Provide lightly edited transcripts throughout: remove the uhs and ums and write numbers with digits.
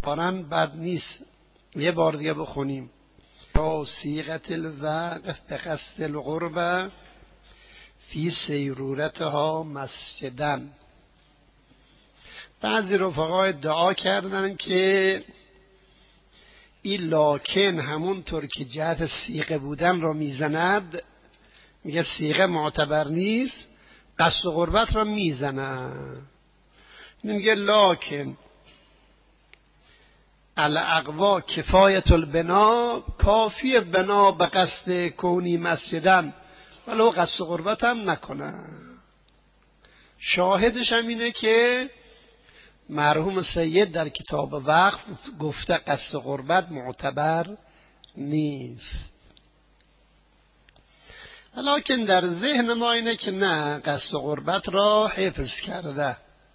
پارن بد نیست. یه بار دیگه بخونیم. با صیغت الوقف به قصد القربه فی سیرورتها مسجدن. بعضی رفقا ادعا کردن که این لاکن همونطور که جهت صیغه بودن را میزند، میگه صیغه معتبر نیست، قصد و قربت را میزند. میگه لاکن الاقوا کفایت البنا، کافی بنا به قصد کونی مسجدن ولو قصد و قربت هم نکنه. شاهدش هم اینه که مرحوم سید در کتاب وقف گفته قصد و قربت معتبر نیست. لکن در ذهن ما اینه که نه، قصد و قربت را حفظ کرده،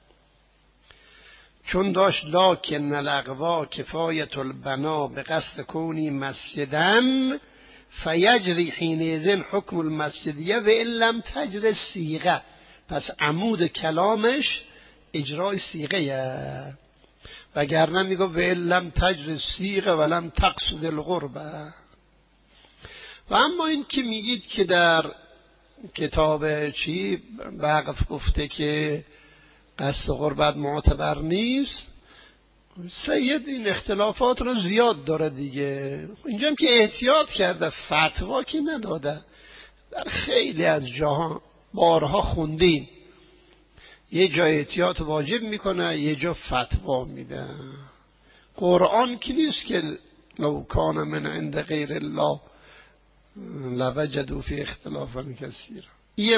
چون داشت لکن الاقوا کفایت البنا به قصد کونی مسجدن فیجری حینئذ حکم المسجدیه و ان لم تجر صیغه. پس عمود کلامش اجرای صیغه، وگرنه میگه و ان لم تجر صیغه ولم تقصد القربه. و اما این که میگید که در کتاب وقف گفته که قصد قربت معتبر نیست، سید این اختلافات رو زیاد داره دیگه. اینجا هم که احتیاط کرده، فتوا که نداده. در خیلی از جاها بارها خوندیم، یه جا احتیاط واجب میکنه، یه جا فتوا میده. قرآن که نیست که لو کان من عند غیر الله لوجدوا فی اختلافا کثیرا. یه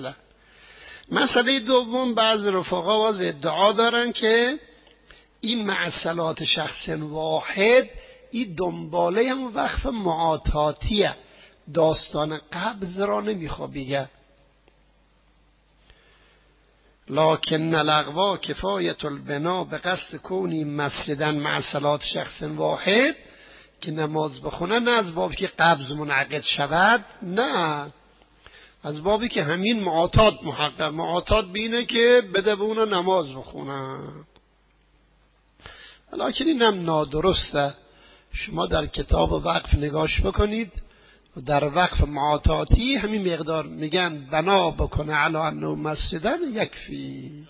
مسئله دوم، بعض رفقا باز ادعا دارن که این معصلات شخص واحد این دنباله هم وقف معاطاتیه، داستان قبض را نمیخوا بگه. لکن الاقوا کفایت البنا به قصد کونی مسجدن معصلات شخص واحد، که نماز بخونه نه از بابی که قبض منعقد شود، نه از بابی که همین معاطات محقق. معاطات بینه که بده به اونو نماز بخونه. لکن اینم نادرسته. شما در کتاب وقف نگاش بکنید، در وقف معاطاتی همین مقدار میگن بنا بکنه علی انه مسجدن یکفی.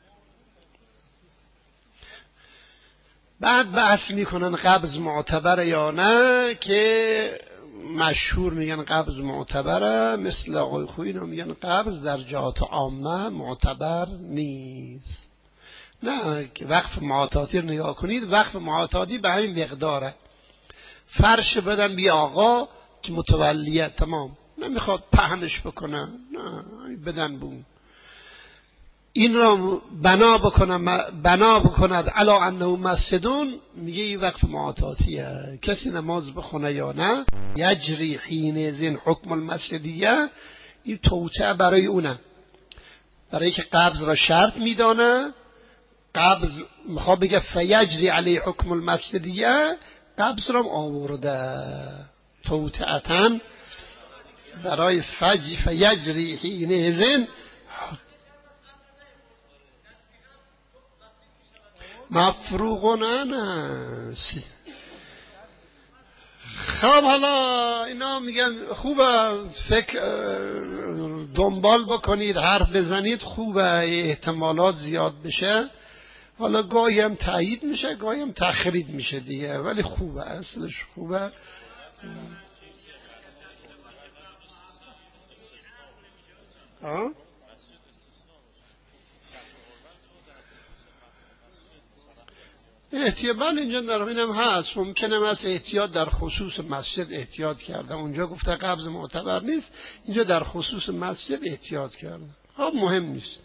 بعد بحث میکنن قبض معتبره یا نه، که مشهور میگن قبض معتبره، مثل آقای خویی میگن قبض در جهات عامه معتبر نیست. نه، وقف معاطاتی رو نگاه کنید، وقف معاطاتی به همین مقداره. فرش بدن بی آقا که متولیه، تمام، نمیخواد پهنش بکنه، نه بدن بون. این را بنا بکند علی انه مسجدون، میگه این وقف معاطاتیه. کسی نماز بخونه یا نه، یجری حینئذ حکم المسجدیه، این توطئه برای اونه، برای که قبض را شرط میدانه. قبض میخواد بگه فیجری علی حکم المسجدیه، قبض را آورده توطئتاً برای فیجری حینئذ مفروغ عنه. خب حالا اینا میگن خوبه، فکر دنبال بکنید، حرف بزنید، خوبه، احتمالات زیاد بشه. حالا گاهی هم تایید میشه، گاهی هم تخرید میشه دیگه، ولی خوبه، اصلش خوبه. احتیاط اینجا در اینم هست، ممکنه مثل احتیاط در خصوص مسجد احتیاط کرده، اونجا گفته قبض معتبر نیست، اینجا در خصوص مسجد احتیاط کرده. خب مهم نیست.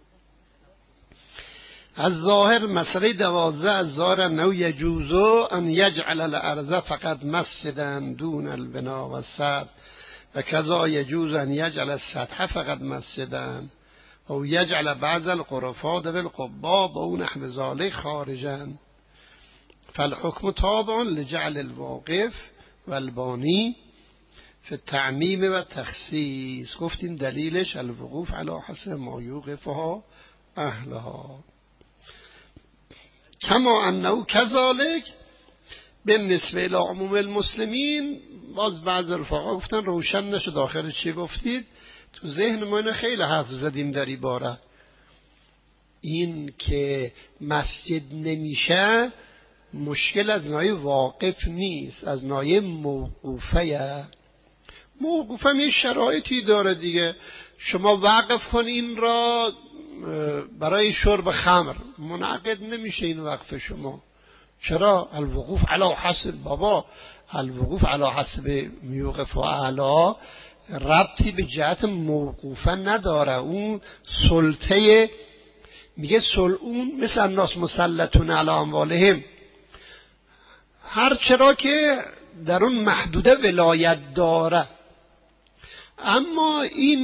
از ظاهر مسئله 12 از ظاهر انه یجوز ان یجعل الارض فقط مسجدا دون البنا و السد و کذا یجوز ان یجعل السطح فقط مسجدا او یجعل بعض الغرفات بالقباب و نحو ذلك خارجا فالحكم تابع لجعل الواقف والبانی فی التعمیم و تخصیص. گفتیم دلیلش الوقوف علی حسب ما یوقفها اهلها. کما انه کذالک بالنسبه الی عموم المسلمین. باز بعض رفقا گفتن روشن نشد آخر چی گفتید. تو ذهن ما اینو خیلی حرف زدیم در این باره. این که مسجد نمیشه مشکل از ناحیه واقف نیست، از ناحیه موقوفه. موقوفه یه شرایطی داره دیگه. شما وقف کن این را برای شرب خمر، منعقد نمیشه این وقف شما. چرا؟ الوقوف علی حسب بابا، الوقوف علی حسب میوقف و اعلا ربطی به جهت موقوفه نداره. اون سلطه میگه اون مثل الناس مسلطون علی اموالهم، هر چرا که در اون محدوده ولایت داره. اما این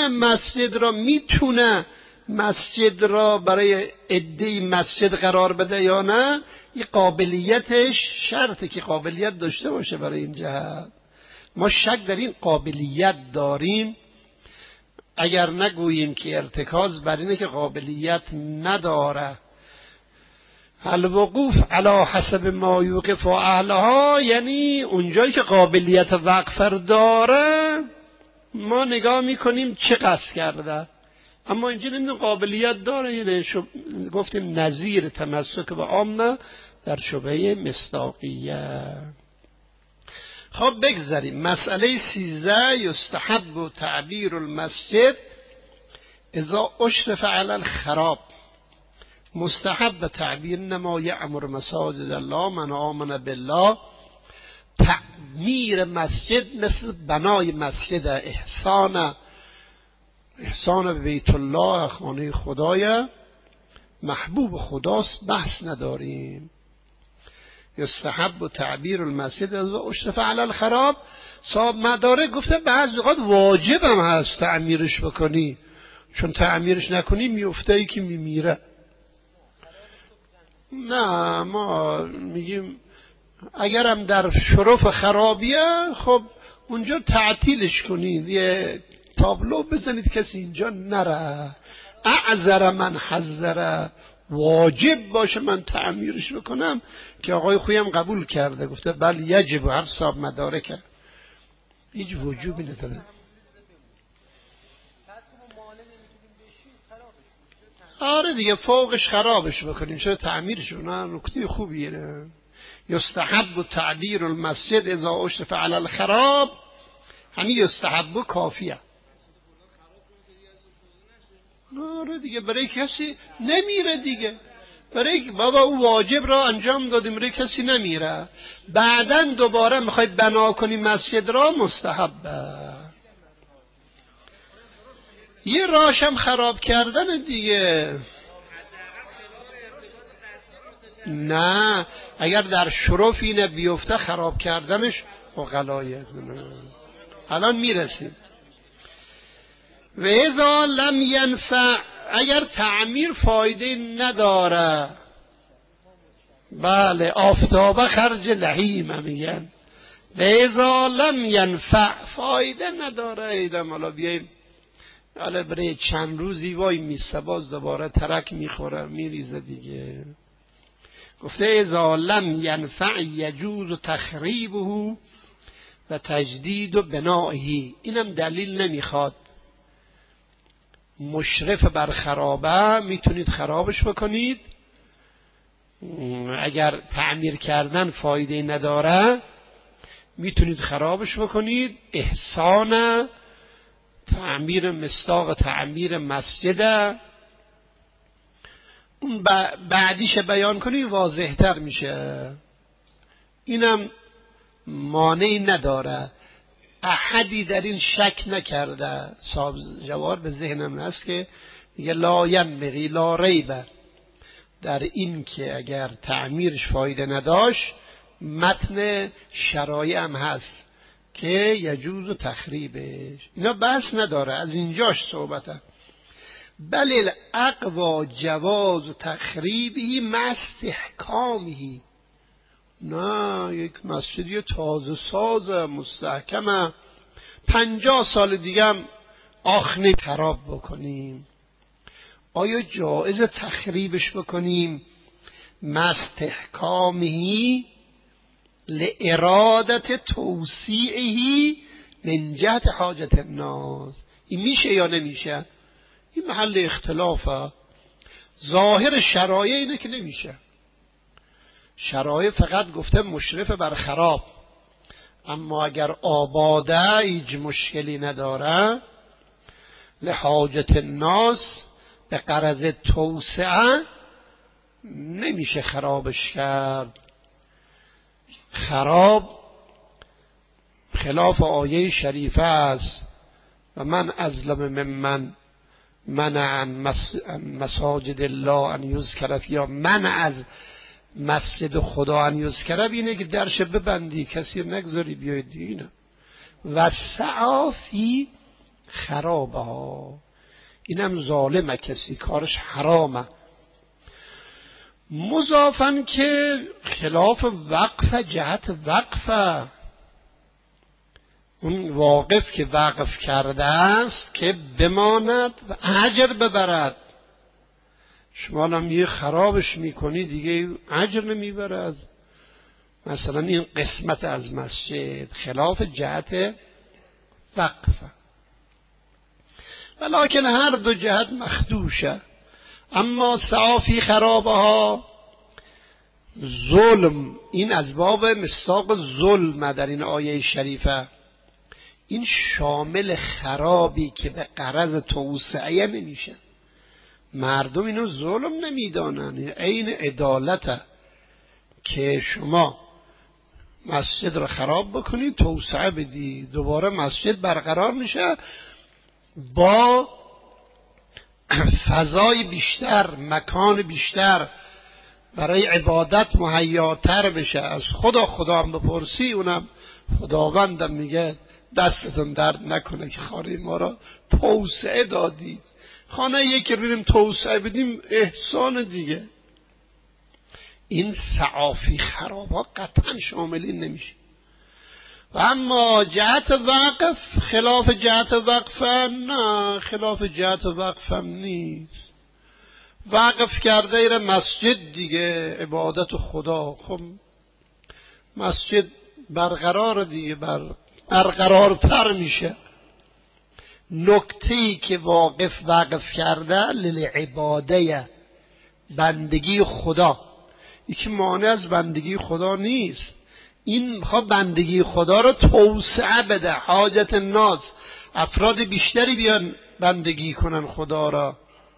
میتونه مسجد را برای عده مسجد قرار بده یا نه؟ این قابلیتش شرطه که قابلیت داشته باشه. برای این جهت ما شک در این قابلیت داریم. اگر نگوییم که ارتکاز بر اینه که قابلیت نداره، الوقوف علی حسب ما یوقف اهلها، یعنی اونجایی که قابلیت وقف داره ما نگاه میکنیم چه قصد کرده. اما اینجا نمیدونم قابلیت داره، یعنی گفتیم نظیر تمسک به عامه در شبهه مصداقیه. خب بگذاریم. مسئله 13 یستحب تعبیر المسجد اذا اشرف علی الخراب. مستحب تعبیر نما یعمر مساجد الله من آمن بالله. تعمیر مسجد مثل بنای مسجد، احسان به بیت الله، خانه خدای محبوب خداست، بحث نداریم. یستحب تعبیر المسجد از اشرف علی الخراب. صاحب مدارک گفته بعضی اوقات واجب هم هست تعمیرش بکنی، چون تعمیرش نکنی میفته ای که میمیره. نه ما میگیم اگرم در شرف خرابیه خب اونجا تعطیلش کنید، یه تابلو بزنید کسی اینجا نره. اعذر من حذر، واجب باشه من تعمیرش بکنم که آقای خویم قبول کرده گفته بله یجب، هر صاحب مدارکه، هیچ وجوبی نداره. آره دیگه فوقش خرابش بکنیم، چرا تعمیرش؟ نه نکته خوبیه. نه یستحب تعبیر المسجد اذا اشرف علی الخراب، همین یستحب کافیه. آره دیگه برای کسی نمیره دیگه، برای بابا او واجب را انجام دادیم، برای کسی نمیره. بعدن دوباره میخوای بنا کنی مسجد را، مستحبه. یه راشم خراب کردن دیگه. نه اگر در شرف اینه بیفته خراب کردنش غلایه. الان میرسیم. و اذا لم ینفع، اگر تعمیر فایده نداره، بله آفتابه خرج لحیم میگن. و اذا لم ینفع، فایده نداره، ایدم حالا بیاییم حالا برای چند روزی وای میسته، باز دوباره ترک میخوره میریزه دیگه. گفته اذا لم ینفع یجوز تخریبه و تجدید بنائه. اینم دلیل نمیخواد. مشرف بر خرابه میتونید خرابش بکنید. اگر تعمیر کردن فایده نداره میتونید خرابش بکنید. احسان تعمیر مصداق تعمیر مسجد، اون بعدیش بیان کنی واضح تر میشه. اینم مانعی نداره، احدی در این شک نکرده. صاحب جواب به ذهنم هست که میگه لا ینبغی لا ریب در این که اگر تعمیرش فایده نداشت، متن شرایع هم هست که یجوز تخریبش. اینا بحث نداره، از اینجاش صحبته. بل الاقوا جواز تخریبی مع استحکامه. نه یک مسجدی تازه سازه مستحکمه، 50 سال دیگه هم آخنه خراب بکنیم، آیا جایز تخریبش بکنیم مستحکامه لارادت توسیعه من جهت حاجت الناس. این میشه یا نمیشه؟ این محل اختلافه. ظاهر شرایع اینه که نمیشه. شرایع فقط گفته مشرف بر خراب، اما اگر آباده هیچ مشکلی نداره، لحاجت الناس به غرض توسعه نمیشه خرابش کرد. خراب خلاف آیه شریفه است و من ازلم ممن منع عن مساجد الله ان یذکر فیها. من از مسجد خدا ان یذکر اینه که درش ببندی، کسی نگذاری بیاید دینه. و سعافی خرابها، اینم ظالمه، کسی کارش حرامه. مضافن که خلاف وقف، جهت وقفه. اون واقف که وقف کرده است که بماند و اجر ببرد. شما هم یه خرابش میکنی دیگه اجر نمیبره از مثلا این قسمت از مسجد. خلاف جهت وقفه. ولیکن هر دو جهت مخدوشه. اما سعافی خرابها ظلم، این از باب مصداق ظلم در این آیه شریفه. این شامل خرابی که به غرض توسعه نمیشه. مردم اینو ظلم نمیدانن، عین عدالته که شما مسجد رو خراب بکنی، توسعه بدی، دوباره مسجد برقرار میشه با فضای بیشتر، مکان بیشتر برای عبادت مهیاتر بشه. از خدا هم بپرسی، اونم خداوندم میگه دستتون درد نکنه که خانه ما را توسعه دادید. خانه یکی بریم توسعه بدیم احسان دیگه. این سعافی خرابا قطعا شاملی نمیشه. و اما جهت وقف خلاف جهت وقفه، نه خلاف جهت وقفم نیست. وقف کرده ایره مسجد دیگه، عبادت خدا. خب مسجد برقرار دیگه، برقرارتر میشه. نکته‌ای که وقف کرده للعباده، بندگی خدا. یکی مانع از بندگی خدا نیست. این میخواد بندگی خدا رو توسعه بده، حاجت الناس، افراد بیشتری بیان بندگی کنن خدا را.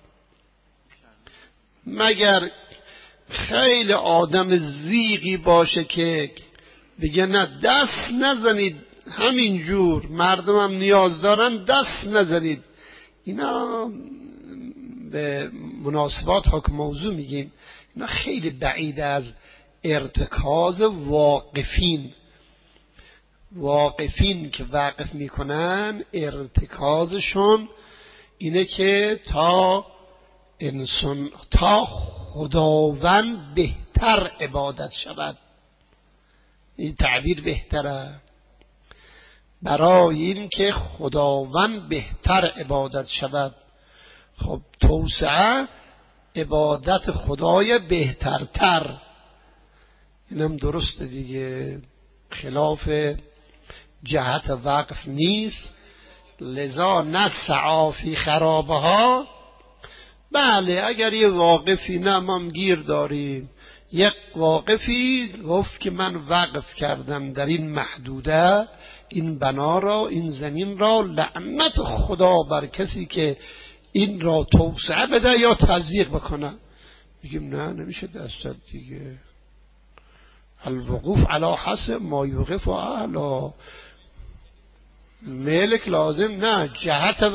مگر خیلی آدم زیغی باشه که بگه نه دست نزنید، همینجور مردمم نیاز دارن دست نزنید. اینا به مناسبات حکم موضوع میگیم، اینا خیلی بعید از ارتکاز واقفین که وقف میکنن. ارتکازشون اینه که تا خداوند بهتر عبادت شود. این تعبیر بهتره. برای این که خداوند بهتر عبادت شود. خب توسعه عبادت خدای بهترتر، اینم درسته دیگه، خلاف جهت وقف نیست. لذا نسعا فی خرابها. بله اگر یه واقفی، نه ما گیر داریم، یک واقفی گفت که من وقف کردم در این محدوده، این بنا را، این زمین را، لعنت خدا بر کسی که این را توسعه بده یا تضییق بکنه. میگیم نه نمیشه دست دیگه. الوقوف علی حسب ما یوقف اهلا. ملک لازم نه جهت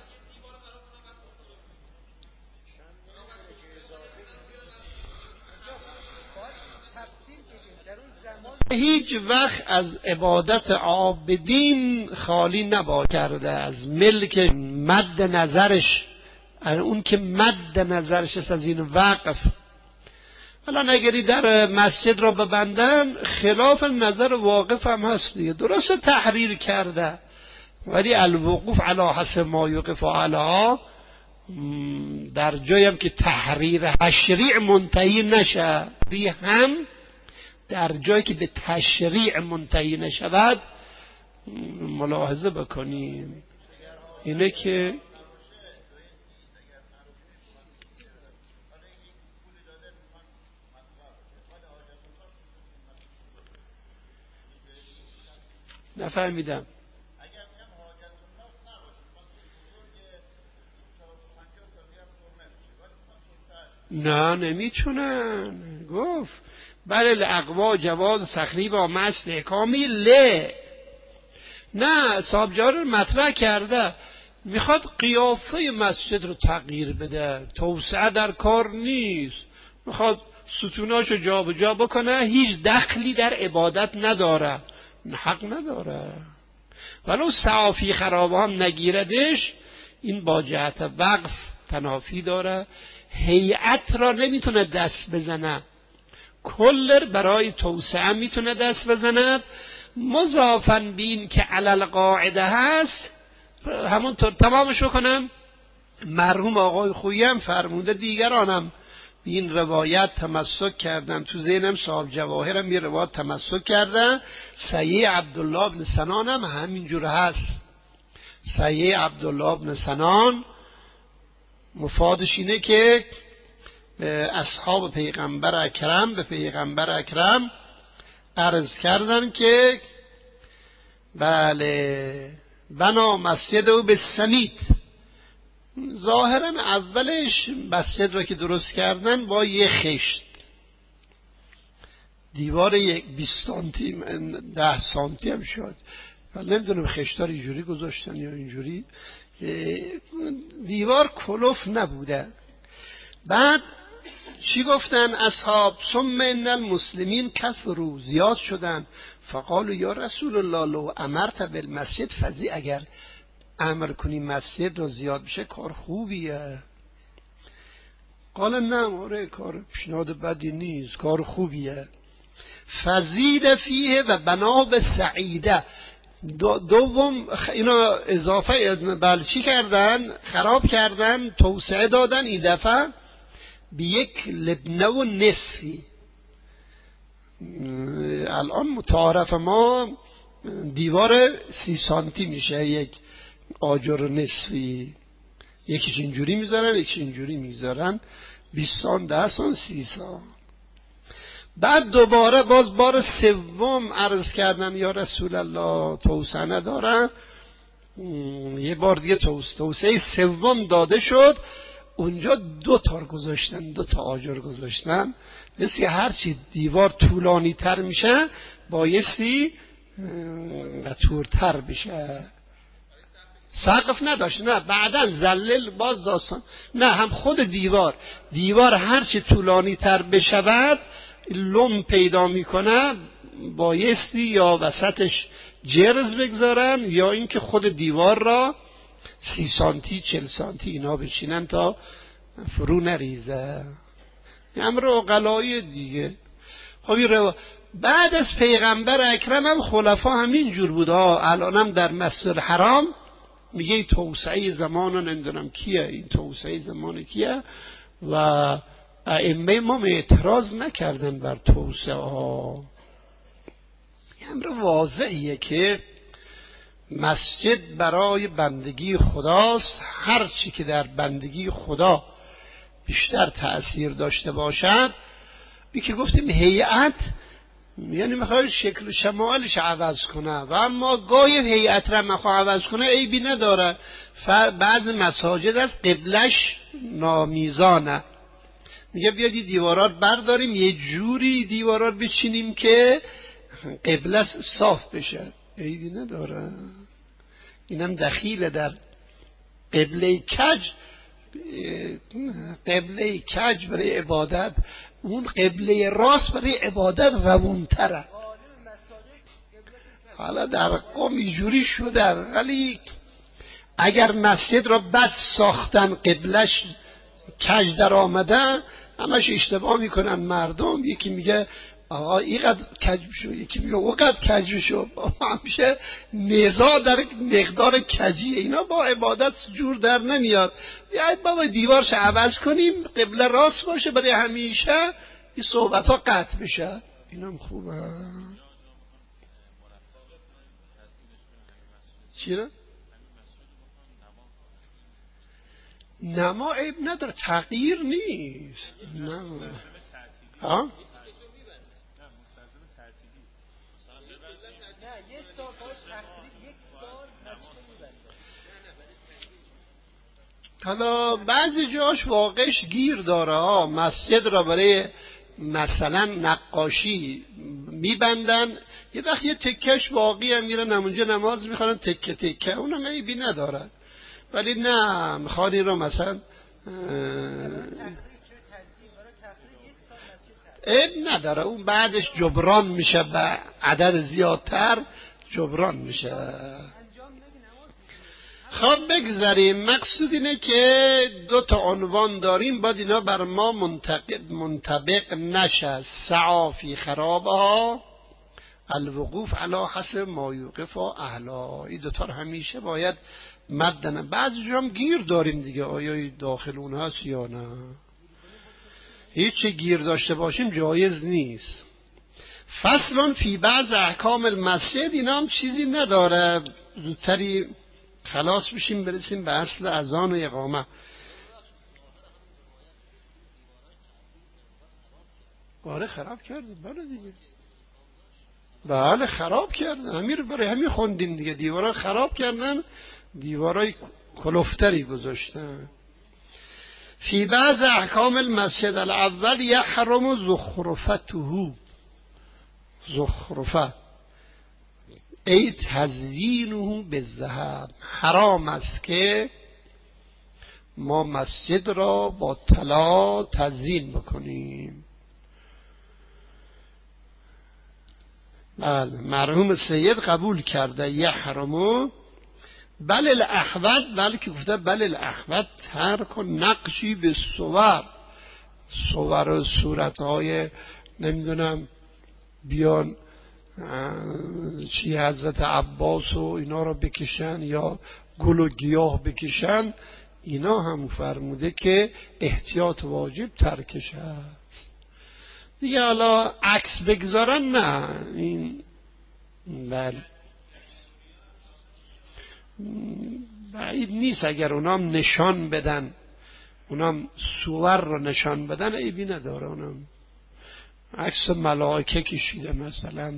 هیچ وقت از عبادت عابدین خالی نبا کرده، از ملک مد نظرش، از اون که مد نظرش است از این وقف. الان اگری در مسجد را ببندن خلاف نظر واقف هم هست دیگه، درست تحریر کرده، ولی الوقوف علی حسب ما یوقف علیها در جایی هم که تحریر تشریع منتهی نشه، هم در جایی که به تشریع منتهی نشود ملاحظه بکنیم اینه که نفهمیدم. نه نمیتونن. گفت بله الاقوا جواز سخری با مست احکامی نه صاحب جار رو مطرح کرده، میخواد قیافه مسجد رو تغییر بده، توسعه در کار نیست، میخواد ستوناشو جا به جا بکنه، هیچ دخلی در عبادت نداره، حق نداره. ولو سعافی خرابه هم نگیردش، این با جهت وقف تنافی داره. هیئت را نمیتونه دست بزنه، کلر برای توسعه میتونه دست بزنه. مضافن بین که علل قاعده هست، همونطور تمامش بکنم. مرحوم آقای خویی هم فرموده دیگرانم به این روایت تمسک کردن، تو ذهنم صاحب جواهرم یه روایت تمسک کردن. سیه عبدالله بن سنان هم همینجور هست. سیه عبدالله بن سنان مفادش اینه که اصحاب پیغمبر اکرم به پیغمبر اکرم عرض کردن که بله بنا مسجد او به سمید. ظاهرا اولش مسجد را که درست کردن با یه خشت، دیوار 20 سانتی 10 سانتی هم شد، نمیدونم خشتار اینجوری گذاشتن یا اینجوری، دیوار کلوف نبوده. بعد چی گفتن اصحاب؟ ثم ان المسلمین کثروا، زیاد شدن. فقالوا یا رسول الله لو امرت بالمسجد فزی، اگر امر کنی مسجد رو زیاد بشه کار خوبیه. قال نه کار پیشنهاد بدی نیست، کار خوبیه. فزید فیه و بنا به سعیده. دوم اینا اضافه چی کردن؟ خراب کردن، توسعه دادن. این دفعه به یک لبنه و نصفی. الان متعارف ما دیوار 30 سانتی میشه، یک آجر نصفی، یکیش اینجوری میذارن یکیش اینجوری میذارن، 20 سان 10 سان 30 سان. بعد دوباره باز بار سوم عرض کردن یا رسول الله توسعه ندارن. یه بار دیگه توسعه سوم داده شد، اونجا 2 تار گذاشتن، 2 تا آجر گذاشتن. مثل هرچی دیوار طولانی تر میشه بایستی طورتر بشه. سقف نداشت، نه بعدن زلل باز داستان، نه هم خود دیوار هرچی طولانی تر بشود لم پیدا میکنه، بایستی یا وسطش جرز بگذارن یا اینکه خود دیوار را 30 سانتی 40 سانتی اینا بچینن تا فرو نریزه. امر عقلایی دیگه. خب بعد از پیغمبر اکرم هم خلفا همین جور بود. الان هم در مسجد الحرام میگه توسعه زمان نمیدونم کیه، این توسعه زمان کیه، و ائمه ما اعتراض نکردن بر توسعه ها. امر واضحیه که مسجد برای بندگی خداست. هر چی که در بندگی خدا بیشتر تأثیر داشته باشد، بی که گفتیم هیئت یعنی میخواد شکل و شمالش عوض کنه، و اما گاهی هیئت را میخواد عوض کنه عیبی نداره. بعض مساجد از قبلش نامیزانه، میگه بیاد این دیوارا رو برداریم یه جوری دیوارا رو بچینیم که قبله صاف بشه، عیبی نداره. اینم دخیله در قبله کج. قبله کج برای عبادت، اون قبله راست برای عبادت روونتره. حالا در قوم اینجوری شده، ولی اگر مسجد را بد ساختن قبلش کج در آمده، همش اشتباه میکنن مردم. یکی میگه آقا اینقدر کج شو، یکی میگه اونقدر کج شو. همیشه نزاع در مقدار کجیه. اینا با عبادت جور در نمیاد. بیایید بابا دیوارش عوض کنیم قبله راست باشه برای همیشه، این صحبت ها قطع بشه. اینم خوبه. چرا؟ نما عیب نداره، تغییر نیست. نما ها؟ حالا بعضی جاش واقعش گیر داره ها. مسجد را برای مثلا نقاشی میبندن، یه وقت یه تکش باقی هم میرن همونجا نماز میخوانن تکه تکه، اونم عیبی نداره. ولی نه میخوان این رو مثلا عیب نداره، اون بعدش جبران میشه به عدد زیادتر جبران میشه. خب بگذاریم. مقصود اینه که 2 عنوان داریم، باید اینا بر ما منطبق نشه. سعی فی خرابها، الوقوف علی حسب ما یوقف اهلا. این 2 رو همیشه باید مدن. بعضی جا هم گیر داریم دیگه، آیا داخل اون هست یا نه. هیچ گیر داشته باشیم جایز نیست. فصل فی بعض احکام المسجد، اینا هم چیزی نداره، زودتری خلاص بشیم برسیم به اصل اذان و اقامه. باره خراب کردن، بله دیگه، بله خراب کردن. همین خوندیم دیگه، دیوارا خراب کردن، دیوارای کلفتری گذاشتن. فی بعض احکام المسجد الاول یحرم زخرفته، زخرفه ای تزیینه بالذهب، حرام است که ما مسجد را با طلا تزیین بکنیم. بله مرحوم سید قبول کرده یحرمو، بل الاحوط، بلکه گفته بل الاحوط ترک و نقشی به صور و صورتهای نمیدونم بیان چی حضرت عباس و اینا رو بکشن یا گل و گیاه بکشن. اینا هم فرموده که احتیاط واجب ترکش هست دیگه. حالا عکس بگذارن نه، این بله بعید نیست. اگر اونام نشان بدن، اونام صور رو نشان بدن، عیبی نداره. اونام عکس ملائکه کشیده مثلا.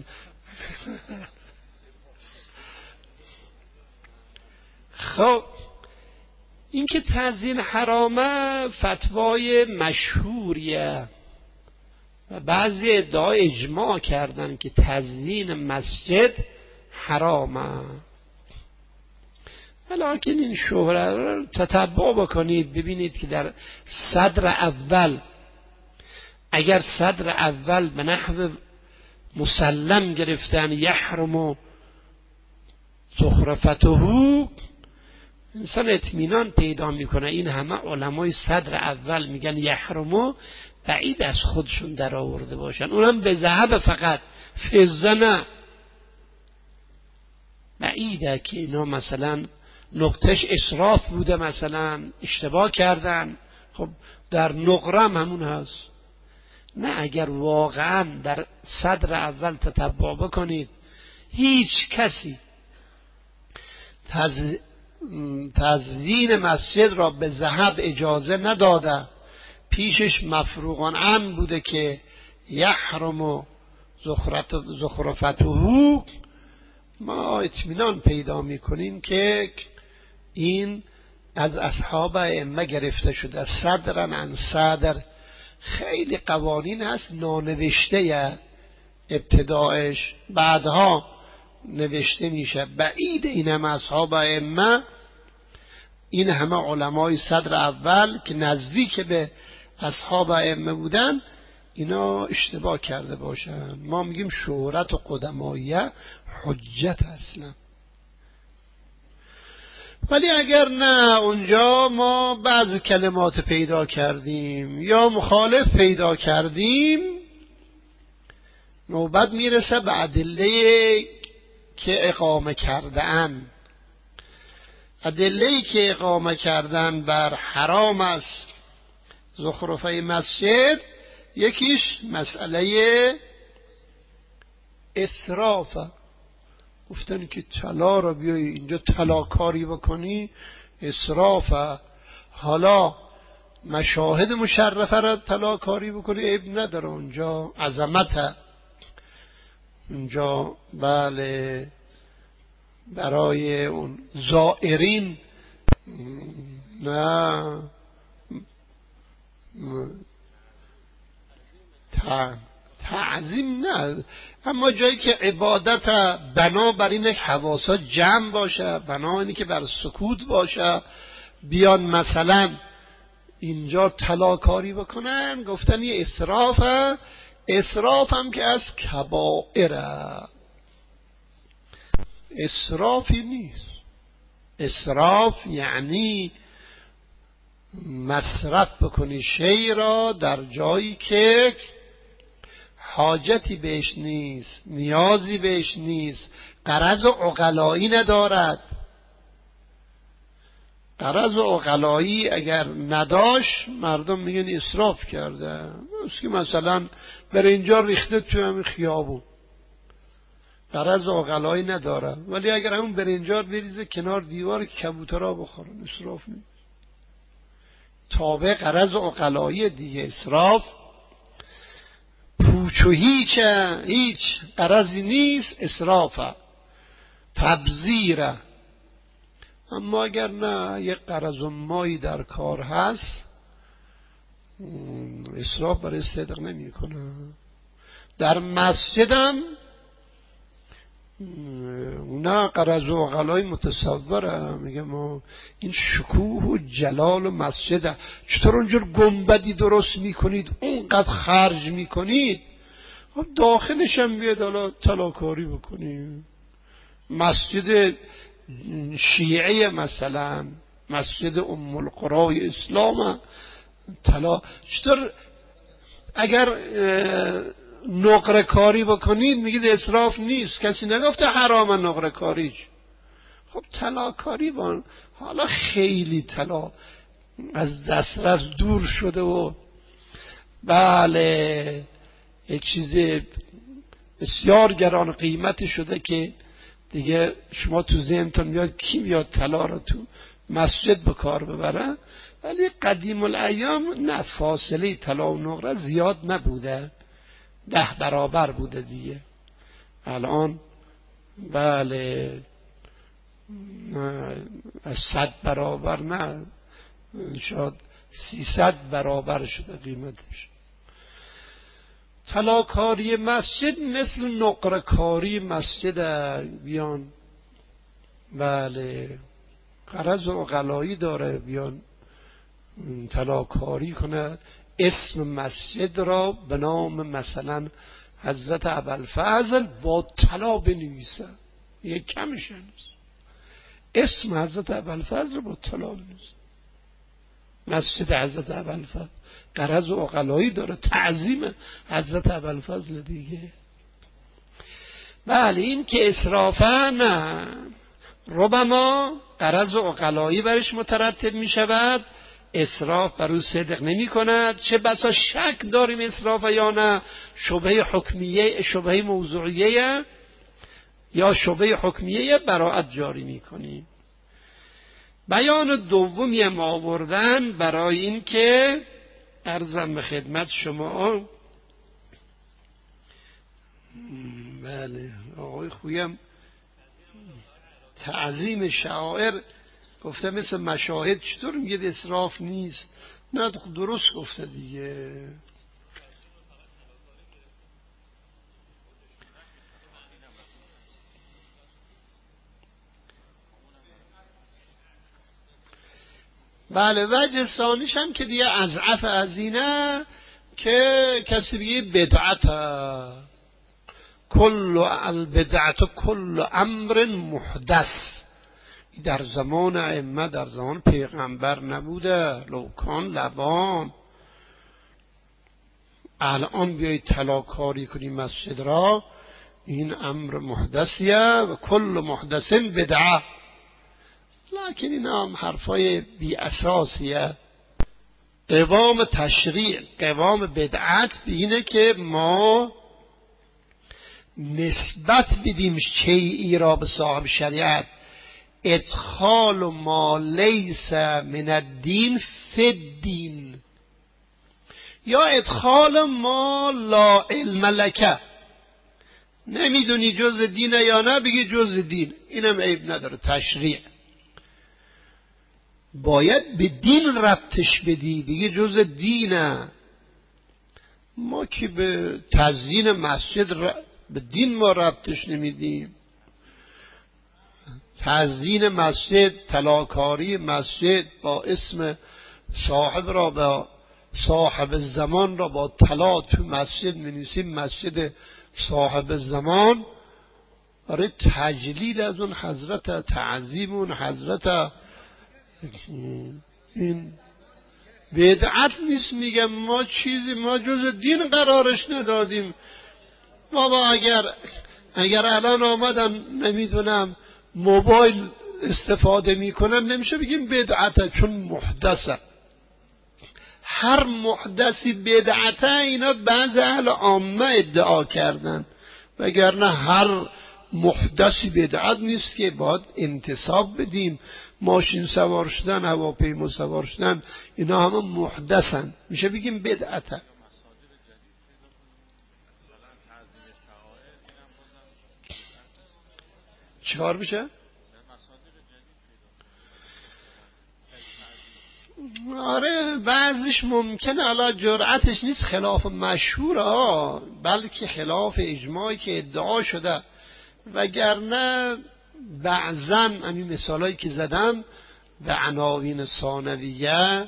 خب این که تزیین حرامه فتوای مشهوریه و بعضی ادعا اجماع کردن که تزیین مسجد حرامه. ولیکن این شهره رو تتبع بکنید ببینید که در صدر اول، اگر صدر اول به نحو مسلم گرفتن یحرم زخرفته، انسان اطمینان پیدا میکنه. این همه علمای صدر اول میگن یحرم، بعید از خودشون در آورده باشن، اونم به ذهب فقط، فضه نه. بعیده که اینا مثلا نقطش اسراف بوده، مثلا اشتباه کردن. خب در نقرم همون هست. نه، اگر واقعا در صدر اول تتبع بکنید، هیچ کسی تزیین مسجد را به ذهب اجازه نداده، پیشش مفروغان عن بوده که یحرم زخرفته. ما اطمینان پیدا میکنیم که این از اصحاب ائمه گرفته شده، صدرن عن صدر. خیلی قوانین هست نانوشته، ابتدایش بعدها نوشته میشه. بعید این همه اصحاب ائمه، این همه علمای صدر اول که نزدیک به اصحاب ائمه بودن، اینا اشتباه کرده باشن. ما میگیم شهرت و قدماییه حجت اصلا. ولی اگر نه، اونجا ما بعض کلمات پیدا کردیم یا مخالف پیدا کردیم، نوبت میرسه به ادله که اقامه کردن. ادله‌ای که اقامه کردن بر حرام است زخرفه مسجد، یکیش مسئله اسرافه. گفتن که طلا رو بیای اینجا طلاکاری بکنی اسرافه. حالا مشاهد مشرفه را طلاکاری بکنی عیب نداره، اونجا عظمته، اونجا بله برای اون زائرین نه تعظیم نه، اما جایی که عبادت بنا بر اینه حواسا جمع باشه، بنا اینه که بر سکوت باشه، بیان مثلا اینجا طلاکاری بکنن، گفتن یه اسرافه. اسراف هم که از کبائره، اسرافی نیست. اسراف یعنی مصرف بکنی شی را در جایی که حاجتی بهش نیست، نیازی بهش نیست، غرض عقلایی ندارد. غرض عقلایی اگر نداشت مردم میگن اسراف کرده. مثلا برنجا ریخته توی همین خیابون، غرض عقلایی نداره، ولی اگر همون برنجار بریزه کنار دیوار که کبوترها بخورن، اسراف نیست. تابع غرض عقلایی دیگه. اسراف پوچ و هیچ غرضی نیست، اسرافه، تبذیره. اما اگر نه یک غرض مایی در کار هست، اسراف برای صدق نمی کنه. در مسجدم اونا غرض و عقلای متصوره، میگه ما این شکوه و جلال و مسجده، چطور اونجور گنبدی درست میکنید، اونقدر خرج میکنید، خب داخلش هم بیاد حالا طلاکاری بکنید. مسجد شیعه مثلا، مسجد ام القرای اسلام، چطور اگر نقره کاری بکنید میگید اسراف نیست؟ کسی نگفته حرام نقره کاریش. خب طلا کاری حالا خیلی طلا از دسترس دور شده و بله یک چیز بسیار گران قیمتی شده که دیگه شما تو ذهنتون میاد کی میاد طلا رو تو مسجد به کار ببره. ولی قدیم الایام نه، فاصله طلا و نقره زیاد نبوده، 10 برابر بوده دیگه. الان بله از 100 برابر نه، شاید 300 برابر شده قیمتش. طلاکاری مسجد مثل نقره کاری مسجد بیان بله غرض و عقلایی داره، بیان طلاکاری کنه، اسم مسجد را به نام مثلا حضرت ابوالفضل با طلا بنویسه، یک کمش نیست، اسم حضرت ابوالفضل با طلا بنویسه، مسجد حضرت ابوالفضل. غرض و عقلایی داره، تعظیم حضرت ابوالفضل دیگه. بله این که اسرافه نه، ربما غرض و عقلایی برش مترتب می شود، اسراف بر او صدق نمی کند. چه بسا شک داریم اسراف یا نه، شبهه حکمیه، شبهه موضوعیه یا شبهه حکمیه براءت جاری می کنیم. بیان دومی هم آوردن برای این که عرضم به خدمت شما، بله آقای خویم تعظیم شعائر گفته مثل مشاهد، چطور میگه اسراف نیست؟ نه درست گفته دیگه. بله وجه ثانیش هم که دیگه اضعف از اینه که کسی بگه بدعت، کل البدعت کل امر محدث. در زمان ائمه، در زمان پیغمبر نبوده، لوکان لبان الان بیایید طلاکاری کنی مسجد را، این امر محدثیه و کل محدث بدعه. لکن این هم حرفای بی اساسیه. قوام تشریع، قوام بدعت اینه که ما نسبت بدیم شیئی را به صاحب شریعت. ادخال ما لیس من الدین فی الدین، یا ادخال ما لا علم لک، نمیدونی جز دینه یا نه بگی جز دین، اینم عیب نداره. تشریع باید به دین ربطش بدی، بگی جز دینه. ما که به تزیین مسجد به دین ما ربطش نمیدیم. تزیین مسجد، طلاکاری مسجد با اسم صاحب را، با صاحب زمان را با طلا تو مسجد می‌نویسیم مسجد صاحب زمان، برای تجلیل از اون حضرت، تعظیم اون حضرت. این بدعت نیست. میگم ما چیزی، ما جز دین قرارش ندادیم. بابا اگر الان آمدن نمیدونم موبایل استفاده میکنن نمیشه بگیم بدعته، چون محدثه. هر محدثی بدعته، اینا بعض اهل عامه ادعا کردن، وگرنه هر محدثی بدعت نیست که باید انتصاب بدیم. ماشین سوار شدن، هواپیما سوار شدن، اینا همه محدثن، میشه بگیم بدعته. چیکار بشه؟ آره بعضیش ممکنه حالا جرأتش نیست خلاف مشهور بلکه خلاف اجماعی که ادعا شده، وگرنه بعضا همین مثالایی که زدم به عناوین ثانویه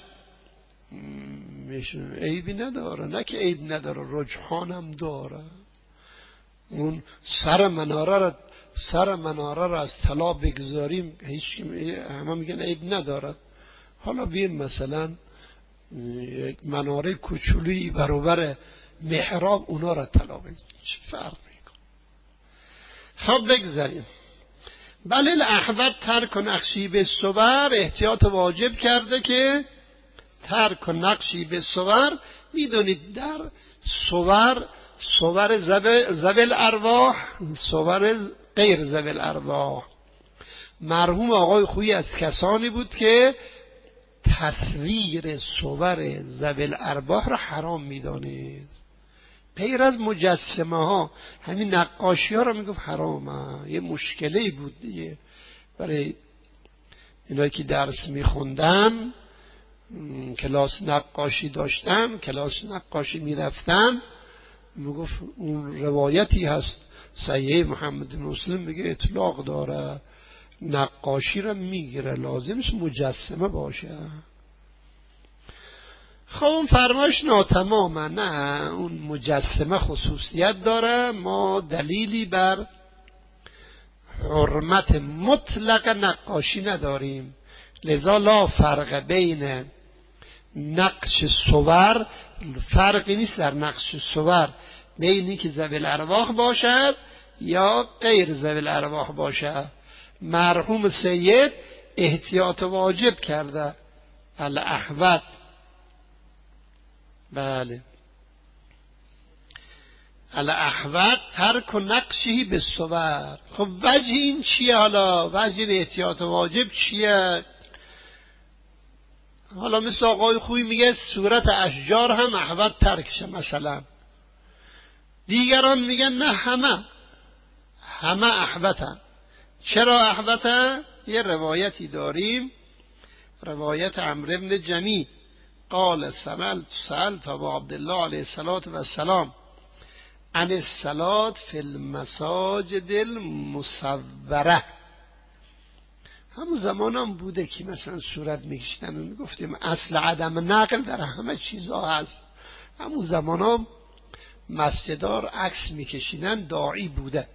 عیبی نداره. نه که عیب نداره، رجحان هم داره. اون سر مناره را از طلا بگذاریم، هیچ همه میگن عیب نداره. حالا بیم مثلا یک مناره کوچولویی برابر محراب اونا را طلا بگذاریم، چه فرق میکنه؟ خب بگذاریم. بله الاحوط ترک نقشی به صور، احتیاط واجب کرده که ترک نقشی به صور. میدونید در صور ذوی الارواح، صور غیر ذوی الارواح. مرحوم آقای خویی از کسانی بود که تصویر صور ذوی الارواح را حرام میدانید. غیر از مجسمه ها، همین نقاشی ها را میگفت حرامه. یه مشکلی بود دیگه برای اینایی که درس میخوندن، کلاس نقاشی داشتن، کلاس نقاشی میرفتن، میگفت اون روایتی هست صحیح محمد مسلم میگه اطلاق داره، نقاشی را میگیره، لازمش مجسمه باشه. خب اون فرمایش ناتمامه. نه، اون مجسمه خصوصیت داره. ما دلیلی بر حرمت مطلق نقاشی نداریم، لذا لا فرق بین نقش صور، فرقی نیست در نقش صور بینی که ذوی الارواح باشد یا غیر ذوی الارواح باشد. مرحوم سید احتیاط واجب کرده. الاحوط، بله، الاحوط ترک نقشی به صور. خب وجه این چیه؟ حالا وجه احتیاط واجب چیه؟ حالا مثل آقای خویی میگه صورت اشجار هم احوط ترکشه مثلا. دیگران میگن نه، همه احوطن. چرا احوطن؟ یه روایتی داریم، روایت عمرو بن جمی قال سألت ابا عبدالله علیه السلام عن الصلاة فی المساجد المصوره. همون زمان هم بوده که مثلا صورت میکشتن و میگفتیم اصل عدم نقل در همه چیزها هست. همون زمان هم مسجدار عکس میکشیدن، داعی بوده.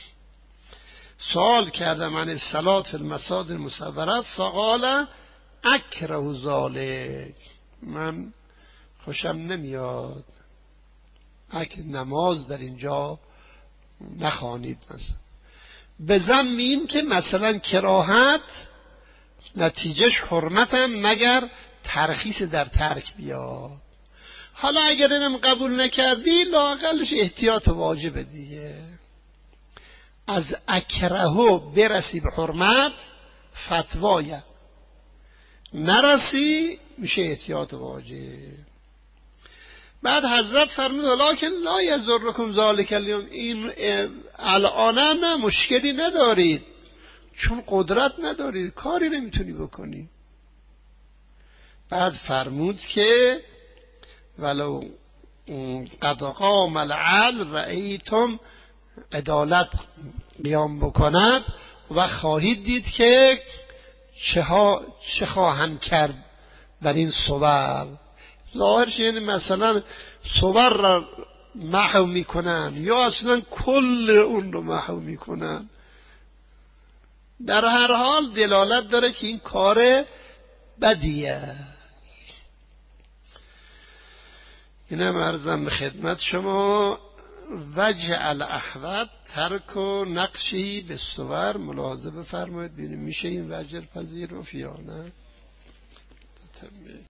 سوال کردم عن الصلاة فی المساجد المصوره فقال اکره ذلک، من خوشم نمیاد. نماز در اینجا نخوانید. مثلا به ضمن این که مثلا کراهت نتیجهش حرمتن مگر ترخیص در ترک بیاد. حالا اگر اینم قبول نکردی لااقلش احتیاط واجبه دیگه. از اکرهو برسی به حرمت فتوایه، نرسی میشه احتیاط واجب. بعد حضرت فرمود لکن لا یضرکم ذلک اليوم، این الان نه مشکلی ندارید چون قدرت ندارید، کاری نمیتونی بکنی. بعد فرمود که ولو قد قام العدل رأیتم، عدالت قیام بکند و خواهید دید که چه خواهند کرد در این صور. ظاهرش یعنی مثلا صور را محو میکنن یا اصلا کل اون رو محو میکنن. در هر حال دلالت داره که این کار بدیه. اینم عرضم به خدمت شما. وجه الاحوط ترک و نقشی به صور ملاحظه بفرمایید ببینیم میشه این وجه پذیرفت یا نه.